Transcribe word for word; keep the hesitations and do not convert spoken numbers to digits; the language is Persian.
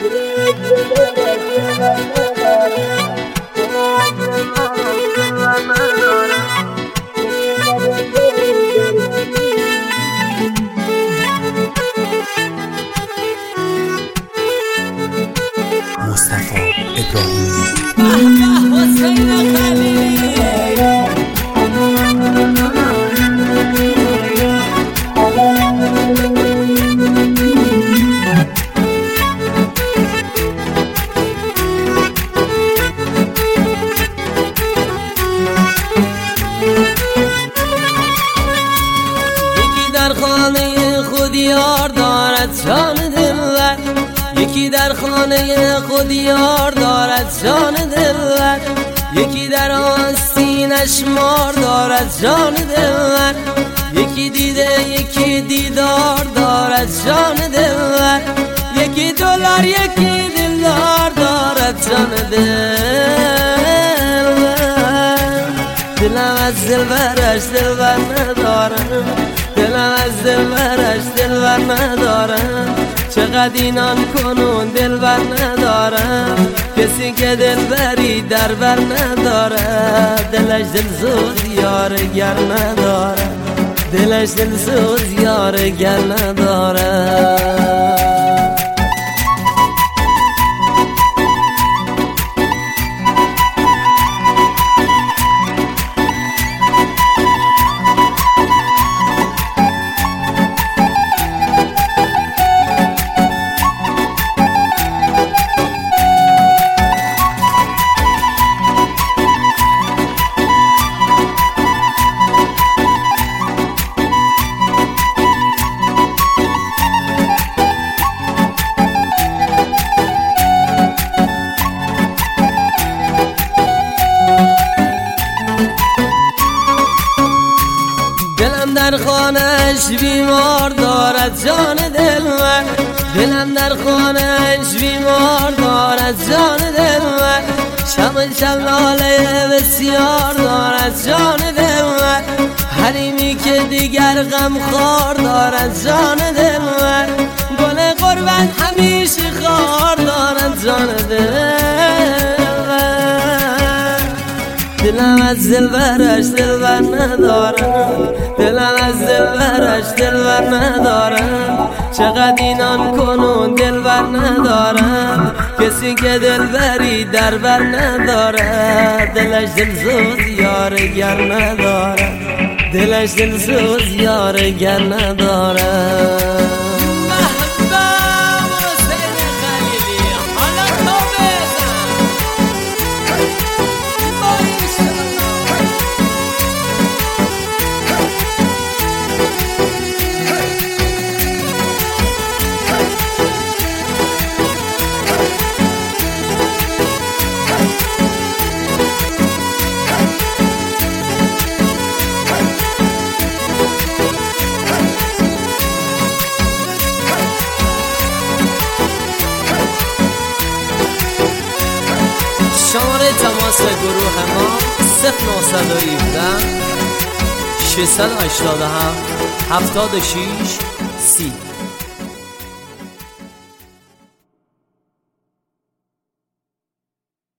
مصطفی ابراهیمی حسین خلیلی یکی در خانه خود یار دارد جان دلبر، یکی در خانه خود یار دارد جان دلبر، یکی در آستینش مار دارد جان دلبر، یکی دیده یکی دیدار دارد جان دلبر، یکی دلار یکی دلدار دارد جان دلبر. دلم از دلبرش دلبر ندارم، دلم از دلبرش دلبر ندارم، چقدر اینان کنون دلبر ندارم، کسی که دلبری در بر نداره، دلش دل زود یار گر نداره، دلش دل زود یار گر نداره. در خانهش بیمار دارد جان دلبر، دلم در خانهش بیمار دارد جان دلبر، شمع شلاله بسیار دارد جان دلبر، حریمی که دیگر غمخوار دارد جان دلبر، گل قربت همیشه خار دارد جان دلبر. دلم از دلبرش دلبر ندارم، دلم از دلبرش دلبر ندارم، چقدر اینان کنون دلبر ندارم، کسی که دلبری در بر نداره، دلش دل زود یار گر نداره، دلش دل زود یار گر نداره. شماره تماس گروه ما صفر نهصد و هفده ششصد و هشتاد و هفت هفتاد و شش سی.